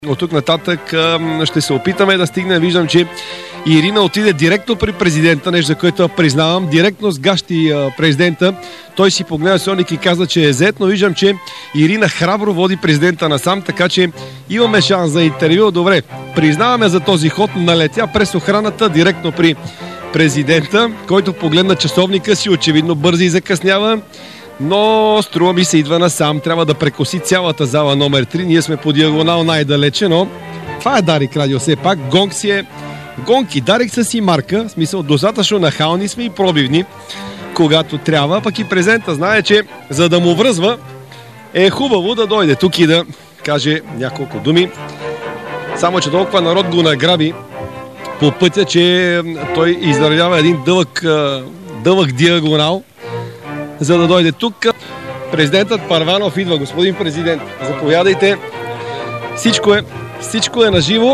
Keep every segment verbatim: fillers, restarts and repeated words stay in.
От тук нататък ще се опитаме да стигнем. Виждам, че Ирина отиде директно при президента, нещо за което признавам. Директно сгащи президента. Той си погледа Соник и каза, че е зет, но виждам, че Ирина храбро води президента насам, така че имаме шанс за интервю. Добре, признаваме за този ход. Налетя през охраната директно при президента, който погледна часовника си, очевидно бързи и закъснява. Но струва ми се идва насам. Трябва да прекоси цялата зала номер три. Ние сме по диагонал най-далече, но това е Дарик Радио. Все пак гонг си е гонг и Дарик са си марка. В смисъл, достатъчно нахални сме и пробивни, когато трябва. Пък и президента знае, че за да му връзва е хубаво да дойде тук и да каже няколко думи. Само, че толкова народ го награби по пътя, че той издържава един дълъг, дълъг диагонал, за да дойде тук. Президентът Първанов идва. Господин президент, заповядайте. Всичко е, всичко е наживо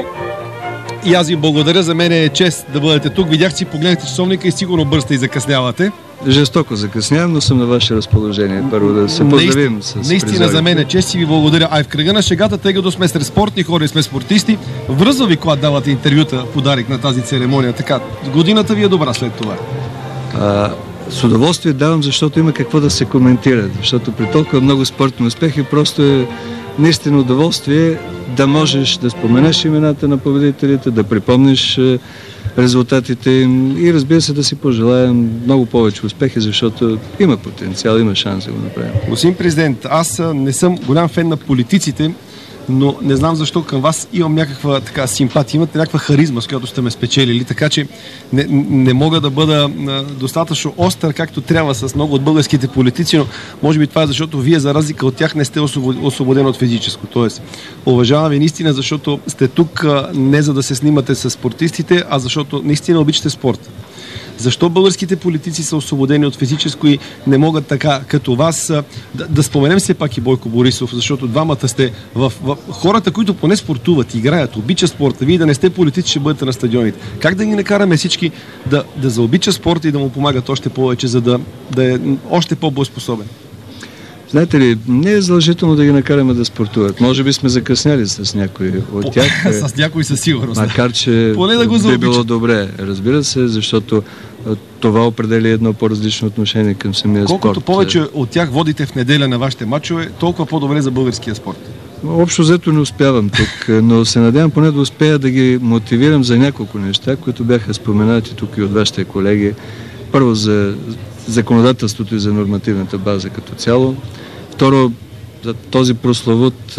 и аз ви благодаря. За мен е чест да бъдете тук. Видях, че погледнете часовника и сигурно бързате и закъснявате. Жестоко закъснявам, но съм на ваше разположение. Първо да се поздравим наистина, с Наистина призорите. За мен е чест и ви благодаря. А и в кръга на шегата, тъй като сме сред спортни хора и сме спортисти, връзва ви, когато давате интервюта, подарик на тази церемония. Така, годината ви е добра след това. А, с удоволствие давам, защото има какво да се коментира. Защото при толкова много спортни успехи просто е наистина удоволствие да можеш да споменеш имената на победителите, да припомниш резултатите им и разбира се да си пожелаем много повече успехи, защото има потенциал, има шанс да го направим. Господин президент, аз не съм голям фен на политиците, но не знам защо към вас имам някаква така симпатия, имате някаква харизма, с която сте ме спечелили, така че не, не мога да бъда достатъчно остър, както трябва с много от българските политици, но може би това е защото вие, за разлика от тях, не сте освободен от физическо. Тоест, уважавам ви наистина, защото сте тук не за да се снимате с спортистите, а защото наистина обичате спорта. Защо българските политици са освободени от физическо и не могат така като вас? Да, да споменем все пак и Бойко Борисов, защото двамата сте в, в хората, които поне спортуват, играят, обичат спорта. Вие да не сте политици, ще бъдете на стадионите. Как да ги накараме всички да, да заобичат спорта и да му помагат още повече, за да, да е още по-боеспособен? Знаете ли, не е задължително да ги накараме да спортуват. Може би сме закъсняли с някои от тях. С някои със сигурност. Макар, че да го би било добре, разбира се, защото това определя едно по-различно отношение към самия Колкото спорт. Колкото повече от тях водите в неделя на вашите мачове, толкова по-добре за българския спорт. Общо взето не успявам тук, но се надявам поне да успея да ги мотивирам за няколко неща, които бяха споменати тук и от вашите колеги. Първо за законодателството и за нормативната база като цяло. Второ, за този прословут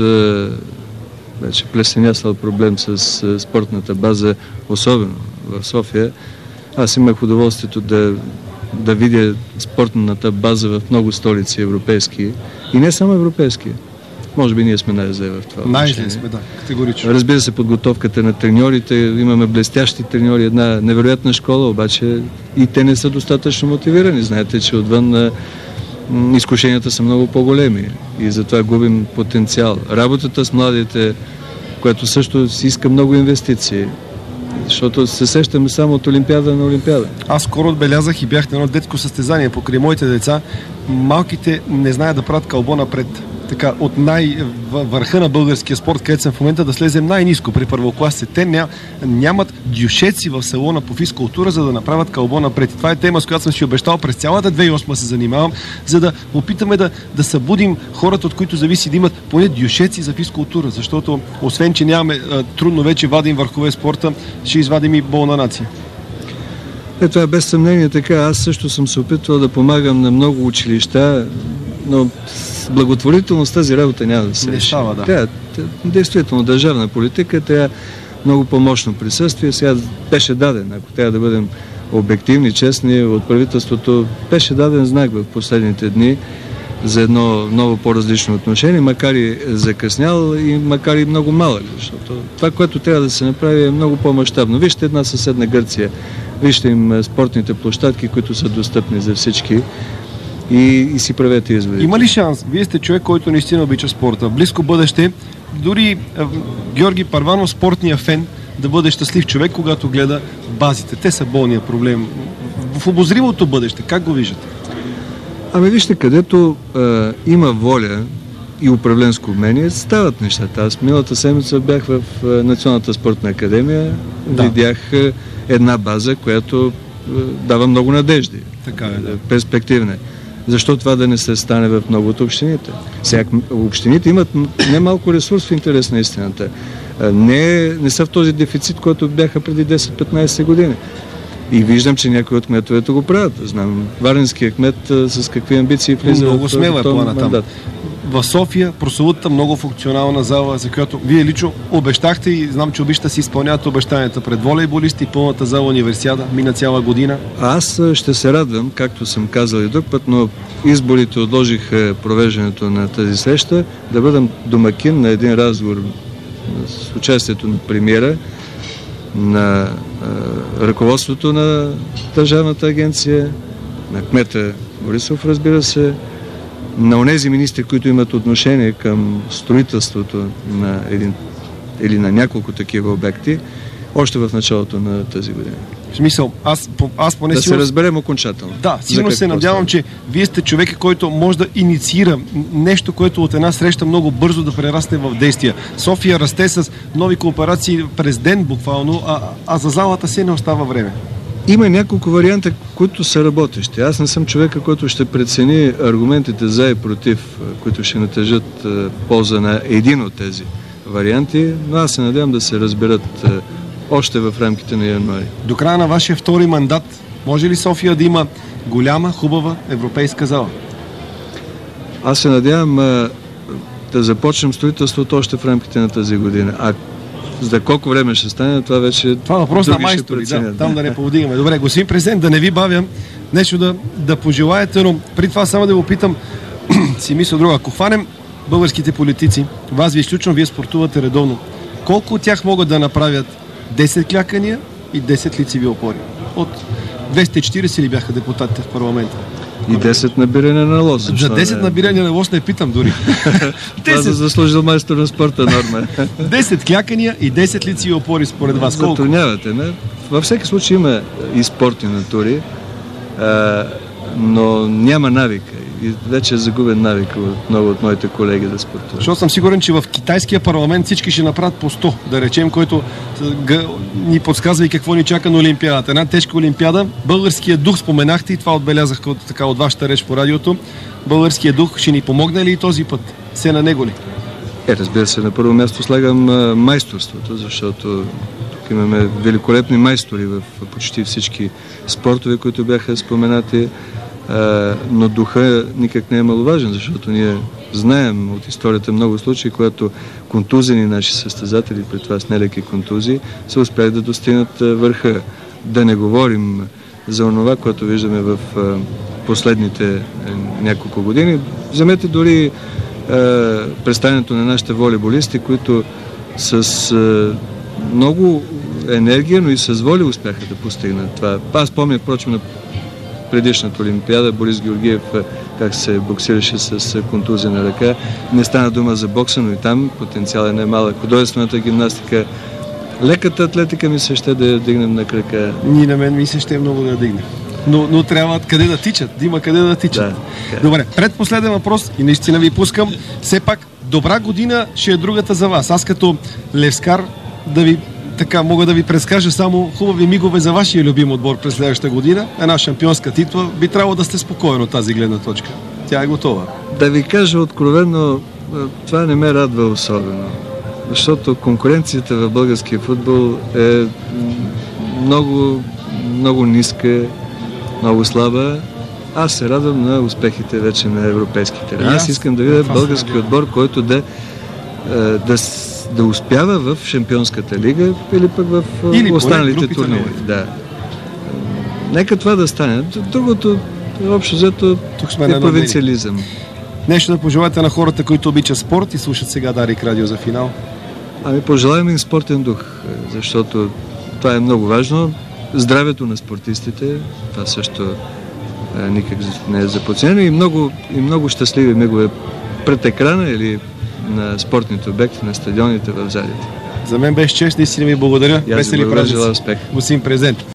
вече плесенясал проблем с спортната база, особено в София. Аз имах удоволствието да, да видя спортната база в много столици европейски и не само европейски. Може би ние сме най-зле в това. Най-зле сме, да, категорично. Разбира се, подготовката на треньорите, имаме блестящи треньори, една невероятна школа, обаче и те не са достатъчно мотивирани. Знаете, че отвън изкушенията са много по-големи и затова губим потенциал. Работата с младите, което също си иска много инвестиции, защото се сещаме само от Олимпиада на Олимпиада. Аз скоро отбелязах и бях на едно детско състезание покрай моите деца. Малките не знаят да правят кълбо напред. Така, от най-върха на българския спорт, където съм в момента, да слезем най-ниско при първокласите. Те ня, нямат дюшеци в салона по физкултура, за да направят кълбо напред. И това е тема, с която съм си обещал през цялата две хиляди и осма се занимавам, за да опитаме да, да събудим хората, от които зависи да имат поне дюшеци за физкултура, защото освен, че нямаме трудно вече вадим върхове спорта, ще извадим и болна нация. Е, това е без съмнение така. Аз също съм се опитвал да помагам на много училища, но с благотворителност тази работа няма да се реши. Да. Тя, действително, държавна политика, тя много по-мощно присъствие. Сега беше даден, ако трябва да бъдем обективни, честни, от правителството беше даден знак в последните дни за едно ново по-различно отношение, макар и закъснял и макар и много малък, защото това, което трябва да се направи, е много по-мащабно. Вижте една съседна Гърция, вижте им спортните площадки, които са достъпни за всички. И, и си правете изводи. Има ли шанс? Вие сте човек, който наистина обича спорта. В близко бъдеще, дори е, Георги Първанов, спортния фен, да бъде щастлив човек, когато гледа базите. Те са болния проблем. В обозримото бъдеще, как го виждате? Ами вижте, където е, има воля и управленско умение, стават нещата. Аз миналата седмица бях в Националната спортна академия, да. Видях една база, която дава много надежди. Така е, да. Перспективна. Защо това да не се стане в много от общините? Сега, общините имат немалко ресурс в интерес на истината. Не, не са в този дефицит, който бяха преди десет-петнайсет години. И виждам, че някои от кметовете го правят. Знам, варненския кмет с какви амбиции влиза много в смела е плана мандат. Там. В София прословутата много функционална зала, за която вие лично обещахте и знам, че обичате си изпълняват обещанията пред волейболисти, пълната зала универсиада, мина цяла година. Аз ще се радвам, както съм казал и друг път, но изборите отложих провеждането на тази среща, да бъдам домакин на един разговор с участието на премиера, на е, ръководството на Държавната агенция, на кмета Борисов, разбира се, на онези министри, които имат отношение към строителството на един или на няколко такива обекти, още в началото на тази година. В смисъл, аз, аз поне да сигурно... се разберем окончателно. Да, сигурно се надявам, че вие сте човек, който може да инициира нещо, което от една среща много бързо да прерасне в действия. София расте с нови кооперации през ден буквално, а, а за залата се не остава време. Има няколко варианта, които са работещи. Аз не съм човека, който ще прецени аргументите за и против, които ще натежат полза на един от тези варианти, но аз се надявам да се разберат още в рамките на януари. До края на вашия втори мандат, може ли София да има голяма, хубава европейска зала? Аз се надявам а, да започнем строителството още в рамките на тази година. А за колко време ще стане, това вече... Това е въпрос на майстори, да, там да не повдигаме. Добре, господин президент, да не ви бавям, нещо да, да пожелаете, но при това само да го питам, си мисля друга. Ако хванем българските политици, вас ви изключвам, вие спортувате редовно. Колко от тях могат да направят десет клякания и десет лицеви опори? От двеста и четирийсет ли бяха депутатите в парламента? И десет набиране на лоз. За десет набиране на лоз не питам дори. Това да заслужил майстор на спорта норма. десет клякания и десет лицеви опори според вас. Колко? Затруднявате, не? Във всеки случай има и спортни натури, а, но няма навика. И вече е загубен навик от много от моите колеги да спортуват. Защото съм сигурен, че в китайския парламент всички ще направят по сто, да речем, който ни подсказва и какво ни чака на Олимпиадата. Една тежка Олимпиада. Българския дух споменахте и това отбелязах от, така, от вашата реч по радиото. Българския дух ще ни помогне ли и този път? Се на него ли? Е, разбира се, на първо място слагам а, майсторството, защото тук имаме великолепни майстори в почти всички спортове, които бяха споменати. Uh, но духа никак не е маловажен, защото ние знаем от историята много случаи, когато контузени наши състезатели, при това с нелеки контузии, са успели да достигнат uh, върха. Да не говорим за онова, което виждаме в uh, последните uh, няколко години. Вземете дори uh, представянето на нашите волейболисти, които с uh, много енергия, но и с воля успяха да постигнат това. Аз помня, впрочем, на предишната Олимпиада, Борис Георгиев как се боксираше с контузия на ръка. Не стана дума за бокса, но и там потенциал е немалък. Художествената гимнастика, леката атлетика ми се ще да я дигнем на крака. Ние на мен ми се ще много да я дигнем. Но, но трябва къде да тичат, да има къде да тичат. Да, добре, предпоследен въпрос и наистина ви пускам. Все пак, добра година ще е другата за вас. Аз като левскар да ви така мога да ви предскажа само хубави мигове за вашия любим отбор през следващата година. Една шампионска титла. Би трябвало да сте спокойни от тази гледна точка. Тя е готова. Да ви кажа откровено, това не ме радва особено. Защото конкуренцията в българския футбол е много, много ниска, много слаба. Аз се радвам на успехите вече на европейските. Аз искам да видя български отбор, който да, да да успява в Шампионската лига или пък в или останалите турнири. Да. Нека това да стане. Другото, общо взето, е провинциализъм. Нещо да пожелаете на хората, които обичат спорт и слушат сега Дарик Радио за финал? Ами пожелаем им спортен дух, защото това е много важно. Здравето на спортистите, това също а, никак не е за подценено, и много, и много щастливи мигове пред екрана или на спортните обекти, на стадионите, в залите. За мен беше чест, наистина ви благодаря. И аз ви благодаря, желая успех. Господин президент.